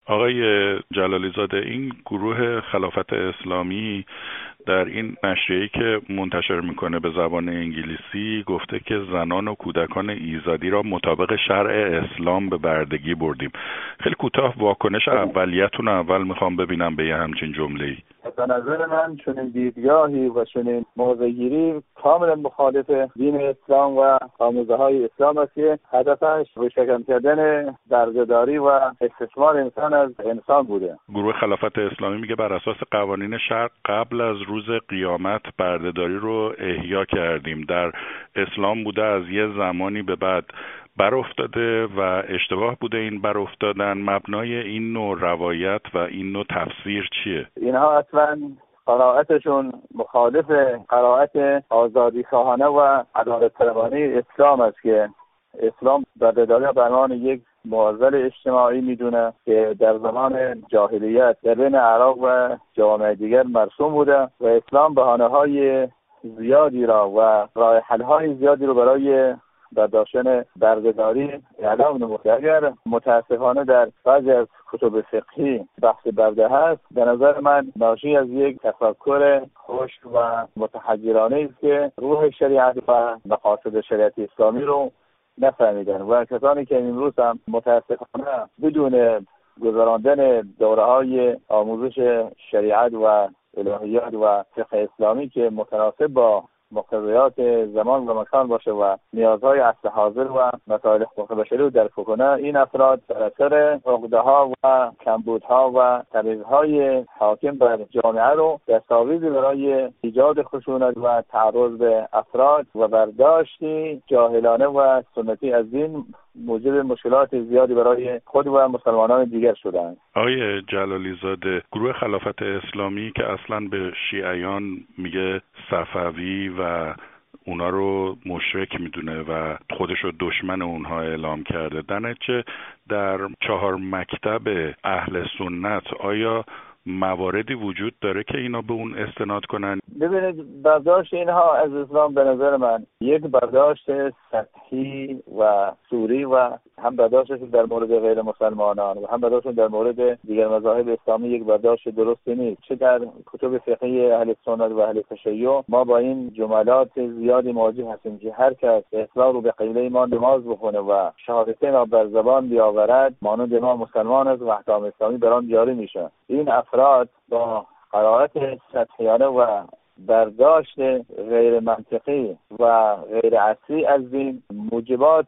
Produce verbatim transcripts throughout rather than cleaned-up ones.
آقای جلالی زاده، این گروه خلافت اسلامی در این نشریه‌ای که منتشر میکنه به زبان انگلیسی گفته که زنان و کودکان ایزدی را مطابق شرع اسلام به بردگی بردیم. خیلی کوتاه واکنش اولیتون اول میخوام ببینم به یه همچین جمله‌ای. به نظر من چنین دیدگاهی و چنین موضع‌گیری کاملا مخالف دین اسلام و آموزه های اسلام است که هدفش روشن کردن درگداری و استثمار انسان از انسان بوده. گروه خلافت اسلامی میگه بر اساس قوانین شرع قبل از روز قیامت بردهداری رو احیا کردیم. در اسلام بوده از یه زمانی به بعد بر افتاده و اشتباه بوده این بر افتادن. مبنای این نوع روایت و این نوع تفسیر چیه؟ اینها اصلا قرائتشون مخالف قرائت آزادی خواهانه و عدالت طلبانه اسلام است که اسلام بردهداری را به عنوان یک معضل اجتماعی میدونه که در زمان جاهلیت در بین اعراب و جوامع دیگر مرسوم بوده و اسلام بهانه‌های زیادی را و راه حل‌های زیادی رو برای برداشتن بردهداری اعلام نموده. اگر متاسفانه در بعضی از کتب فقهی بحث برده هست، به نظر من ناشی از یک تفکر خشک و متحجرانه است که روح شریعت و مقاصد شریعت اسلامی رو نفهمیدن و کسانی که امروز هم متاسفانه بدون گذراندن دوره‌های آموزش شریعت و الهیات و فقه اسلامی که متناسب با مقتضیات زمان و مکان باشه و نیازهای عصر حاضر و مسائل حقوق بشری رو درک کنه، این افراد در اثر عقده‌ها و کمبودها و تبعیض‌های حاکم بر جامعه رو دستاویزی برای ایجاد خشونت و تعرض به افراد و برداشتی جاهلانه و سنتی از دین موجب مشکلات زیادی برای خود و مسلمانان دیگر شدند. آقای جلالی زاده، گروه خلافت اسلامی که اصلا به شیعیان میگه صفوی و اونا رو مشرک میدونه و خودش رو دشمن اونها اعلام کرده، در نتیجه در چهار مکتب اهل سنت آیا مواردی وجود داره که اینا به اون استناد کنن؟ ببینید، برداشت اینها از اسلام به نظر من یک برداشت سطحی و سوری و هم برداشتش در مورد غیر مسلمانان و هم برداشتش در مورد دیگر مذاهب اسلامی یک برداشت درستی نیست. چه در کتب فقهی اهل سنت و اهل تشیع ما با این جملات زیادی مواجه هستیم که هر کس اصرار رو به قبله ما نماز بخونه و شهادتین را بر زبان بیاورد مانند ما مسلمان است و احکام اسلامی بر آن جاری میشه. این افراد با قرائت سطحیانه و برداشت غیر منطقی و غیر اصلی از دین موجبات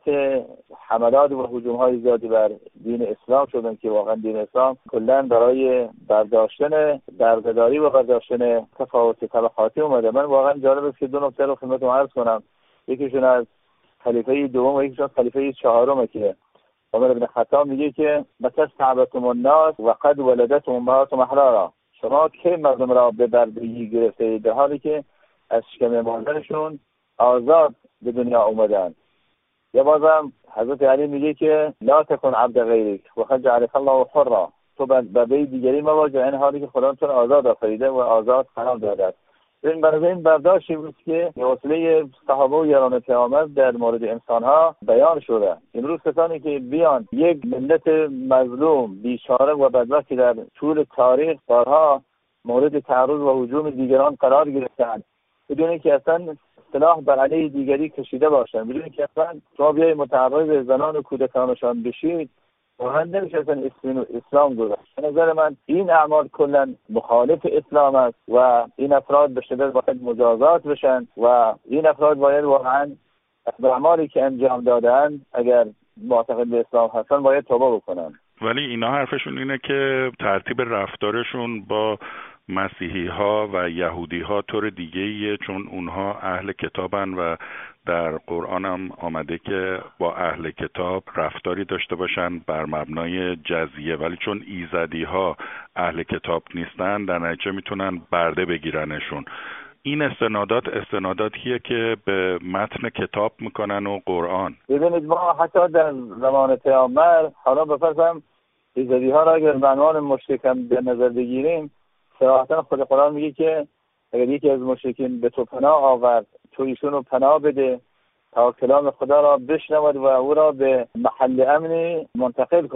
حملات و هجوم‌های زیادی بر دین اسلام شدن که واقعا دین اسلام کلاً برای برداشتن بردهداری و برداشتن تفاوت طبقاتی اومده. من واقعا جالب است که دو نکته رو خدمتتون عرض کنم. یکیشون از خلیفه دوم و یکیشون از خلیفه چهارم که عمر بن خطاب میگه که متستعبتم الناس و قد ولدتهم امهاتهم احرارا. شما که مردم را به بردگی گرفته در حالی که از شکم مادرشون آزاد به دنیا اومدن. یا بازم حضرت علی میگه که لا تکن عبد غیرک و قد جعلک الله حرا. تو بنده دیگری مواجه این حالی که خدا تو آزاد آفریده و آزاد قرار داده. این برای این برداشتی بود که وسیله صحابه و یاران پیامبر در مورد انسانها بیان شده. امروز کسانی که بیان یک ملت مظلوم بیچاره و بدبختی در طول تاریخ بارها مورد تعرض و هجوم دیگران قرار گرفتند بدون اینکه اصلا سلاح بر علیه دیگری کشیده باشند، بدون اینکه اصلا شما بیای متعرض زنان و کودکانشان بشید، واقعا نمیشه اصلا اسلام گذاشت. به نظر من این اعمال کلا مخالف اسلام است و این افراد به شدت باید مجازات بشن و این افراد باید واقعا از اعمالی که انجام دادن اگر معتقد به اسلام هستن باید توبه بکنن. ولی اینا حرفشون اینه که ترتیب رفتارشون با مسیحی ها و یهودی ها طور دیگه ایه، چون اونها اهل کتابن و در قرآن هم آمده که با اهل کتاب رفتاری داشته باشن بر مبنای جزیه، ولی چون ایزدی ها اهل کتاب نیستن در نتیجه میتونن برده بگیرنشون. این استنادات استناداتیه که به متن کتاب میکنن و قرآن. ببینید، ما حتی در زمان پیامبر حالا بفرضم ایزدی ها را اگر به عنوان مشرک هم به نظر بگیریم، صراحتا خود قرآن میگه که اگر یکی از مشرکین به تو پناه آورد تو ایشون رو پناه بده تا کلام خدا را بشنود و او را به محل امنی منتقل کن.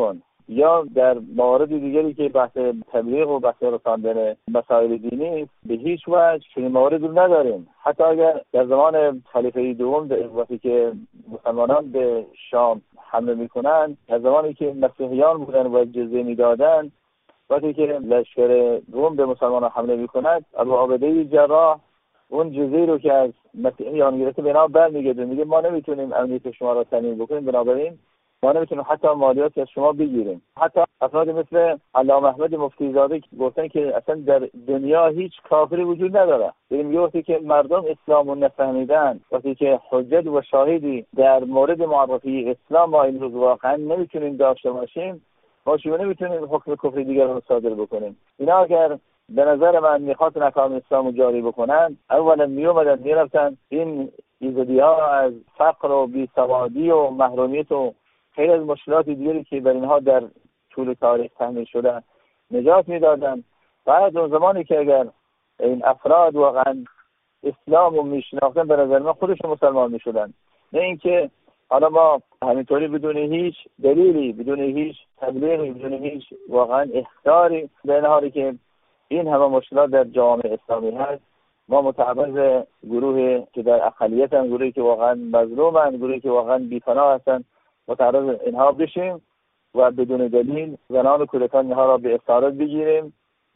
یا در موارد دیگری که بحث تبلیغ و بحث رساندن مسائل دینی به هیچ وجه چنین موارد رو نداریم. حتی اگر در زمان خلیفه دوم وقتی که مسلمانان به شام حمله میکنن، در زمانی که مسیحیان بودن و جزیه میدادن، وقتی که لشکر روم به مسلمانان حمله میکند، ابوعبیده جراح اون جزیه رو که از مسیحیان گرفته به اینا برمیگرده، میگه ما نمیتونیم امنیت شما را تامین بکنیم، بنابراین ما نمیتونیم حتی مالیاتی از شما بگیریم. حتی افراد مثل علامه احمد مفتی زاده گفتن که اصلا در دنیا هیچ کافری وجود نداره. یعنی وقتی که مردم اسلام رو نفهمیدن، وقتی که حجت و شاهدی در مورد معرفی اسلام ما این روز واقعا نمیتونیم داشته باشیم، ما چگونه نمیتونیم حکم کفر دیگر رو صادر بکنیم؟ اینا اگر به نظر من میخواد احکام اسلام رو جاری بکنن، اولا میومدن میرفتن این ایزدی ها از فقر و بیسوادی و محرومیت و خیلی از مشکلات دیگری که بر اینها در طول تاریخ تحمیل شده نجات میدادن. بعد اون زمانی که اگر این افراد واقعا اسلام رو میشناختن، به نظر من خودشون مسلمان میشدن، نه اینکه حالا ما همینطوری بدون هیچ دلیلی، بدون هیچ تبلیغی، بدون هیچ واقعا اخطاری، در حالی که این همه مشکلات در جامعه اسلامی هست، ما متعرض گروهی که در اقلیت هستن، گروهی که واقعا مظلومن، گروهی که واقعا بی‌پناه هستن، متعرض اینها بشیم و بدون دلیل زنان و کودکان اینها را به اسارت بگیریم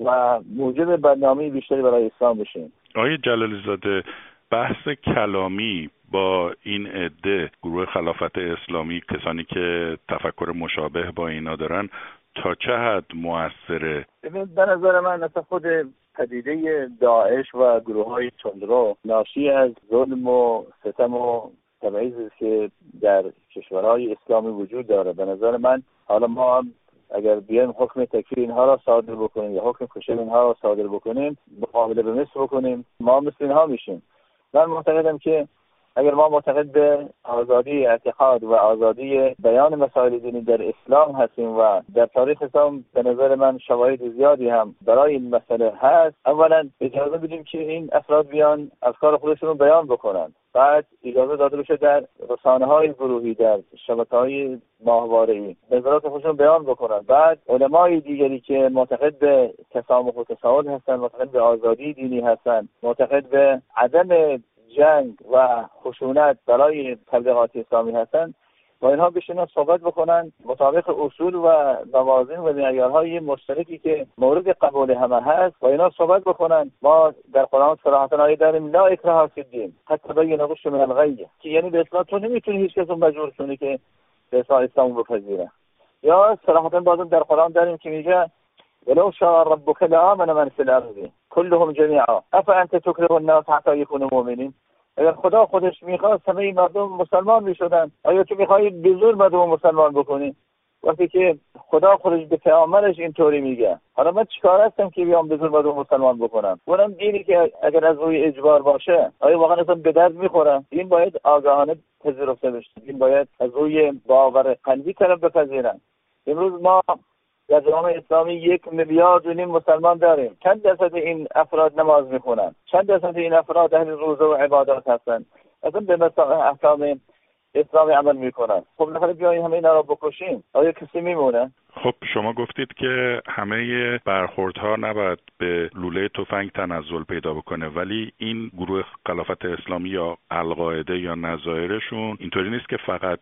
و موجب بدنامی بیشتری برای اسلام بشیم. آقای جلالی زاده، بحث کلامی با این عده گروه خلافت اسلامی، کسانی که تفکر مشابه با اینا دارن، تا چه حد مؤثره؟ به نظر من اصلا خود پدیده داعش و گروه های تندرو ناشی از ظلم و ستم و تبعیضی که در کشورهای اسلامی وجود داره. به نظر من حالا ما اگر بیایم حکم تکفیر اینها را صادر بکنیم یا حکم کشتن اینها را صادر بکنیم، مقابله به مثل بکنیم، ما مثل اینها میشیم. من معتقدم که اگر ما معتقد به آزادی اعتقاد و آزادی بیان مسائل دینی در اسلام هستیم و در تاریخ اسلام به نظر من شواهد زیادی هم برای این مسئله هست، اولا اجازه بدیم که این افراد بیان افکار خودشون رو بیان بکنن، بعد اجازه داده بشه در رسانه‌های گروهی، در شبکه‌های ماهواره‌ای نظرات خودشون بیان بکنن، بعد علمای دیگری که معتقد به تسامح و تساهل هستن، معتقد به آزادی دینی هستن، معتقد به عدم جنگ و خشونت برای تبلیغات اسلامی هستن، با اینها بشینن صحبت بکنن مطابق اصول و موازین و معیارهای مشترکی که مورد قبول همه هست، با اینها صحبت بکنن. ما در قرآن صراحتاً آیه داریم لا اکراه فی الدین حتی بین الرشد من الغی، که یعنی به اسلام تو نمیتونی هیچ کس رو مجبور کنی که به اسلام بپذیره. یا صراحتاً بازم در قرآن داریم که میگه ولو شاء ربک لآمن من فی الارض كلهم جمیعا افانت تکره الناس حتی یکونوا مؤمنین. اگر خدا خودش میخواست همه این مردم مسلمان میشدن، آیا تو میخوای به زور مردم مسلمان بکنی؟ وقتی که خدا خودش به پیامبرش اینطوری میگه، حالا من چیکار هستم که بیام به زور مردم مسلمان بکنم؟ اونم دینی که اگر از روی اجبار باشه آیا واقعا اصلا به درد میخوره؟ این باید آگاهانه پذیرفته بشه، این باید از روی باور قلبی طرف بپذیرن. امروز ما در جامعه اسلامی یک میلیارد و نیم مسلمان داریم. چند درصد این افراد نماز میخونن؟ چند درصد این افراد اهل روزه و عبادات هستن؟ اصلا به مثلا احکام اسلامی عمل میکنن. خب نخواهی بیاییم همه اینا رو بکشیم، آیا کسی میمونه؟ خب شما گفتید که همه برخوردها نباید به لوله تفنگ تنزل پیدا بکنه، ولی این گروه خلافت اسلامی یا القاعده یا نظایرشون اینطوری نیست که فقط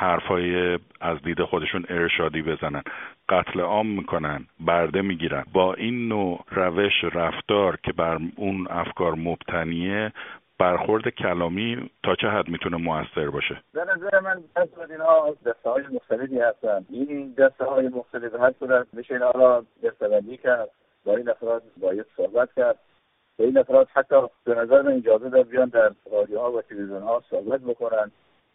حرفای از دید خودشون ارشادی بزنن، قتل عام میکنن، برده میگیرن. با این نوع روش رفتار که بر اون افکار مبتنیه، برخورد کلامی تا چه حد میتونه مؤثر باشه؟ به نظر من از اینها دسته‌های مختلفی هستن. این دسته‌های مختلف هر صورت میشه اینها را دسته‌بندی کرد، با این افراد باید صحبت کرد، با این افراد حتی به نظر من اجازه داد بیان در رادیوها و تلویزیون‌ها صحبت بکنن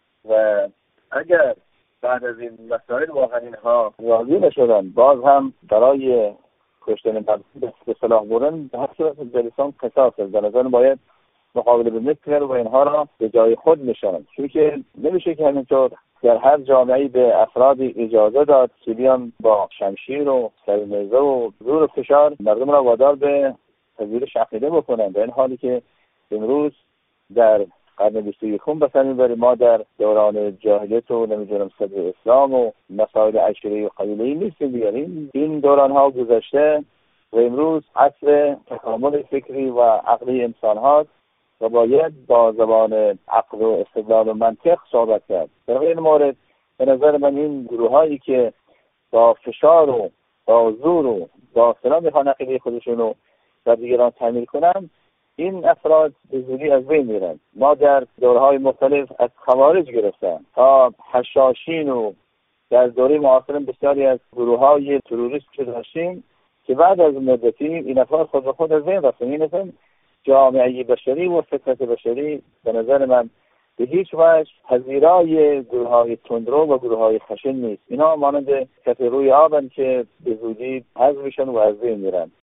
و اگر بعد از این مسائل واقعا اینها راضی نشدن، باز هم برای کشتن مردم به صلاح بردن به هر صورت جلسان قصاص به نظر باید مقابله به مثل و اینها را به جای خود نشانند، چون که نمیشه که همینطور در هر جامعه‌ای به افرادی اجازه داد که بیان با شمشیر و سرنیزه و زور و فشار مردم را وادار به پذیرش عقیده بکنند، در این حالی که امروز در قرن بیست و یکم بسر میبریم. ما در دوران جاهلیت و نمیدونم صدر اسلام و مسائل عشیره و قبیله‌ای نیستیم بیاریم. این دوران ها گذشته و امروز عصر تکامل فکری و عقلی انسان هاست و باید با زبان عقل و استدلال و منطق صحبت کرد. در این مورد به نظر من این گروه هایی که با فشار و با زور و با سلام میخوان عقیده خودشون رو در دیگران تعمیل کنن، این افراد به زودی از بین میرن. ما در دورهای مختلف از خوارج گرفتن تا حشاشین و در دوره معاصر بسیاری از گروه های تروریست که داشتیم که بعد از مدتی این افراد خود به خود از بین رفتن. این اصلا جامعه بشری و فطرت بشری به نظر من به هیچ وجه پذیرای گروه های تندرو و گروه های خشن نیست. اینا مانند کف روی آبن که به زودی حذف میشن و از بین میرن.